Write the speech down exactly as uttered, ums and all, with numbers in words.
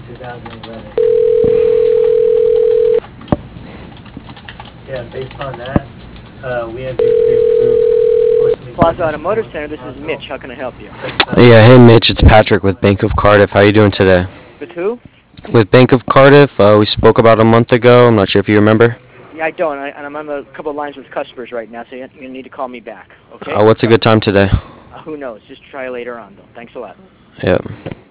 two thousand eleven. Yeah, based on that, uh, we have to Plaza Automotive Center, this is Mitch. How can I help you? Yeah, hey Mitch, it's Patrick with Bank of Cardiff. How you doing today? With who? With Bank of Cardiff, uh, we spoke about a month ago. I'm not sure if you remember. Yeah, I don't, I, and I'm on a couple of lines with customers right now, so you, you need to call me back, okay? Uh, what's a good time today? Uh, who knows? Just try later on, though. Thanks a lot. Yeah.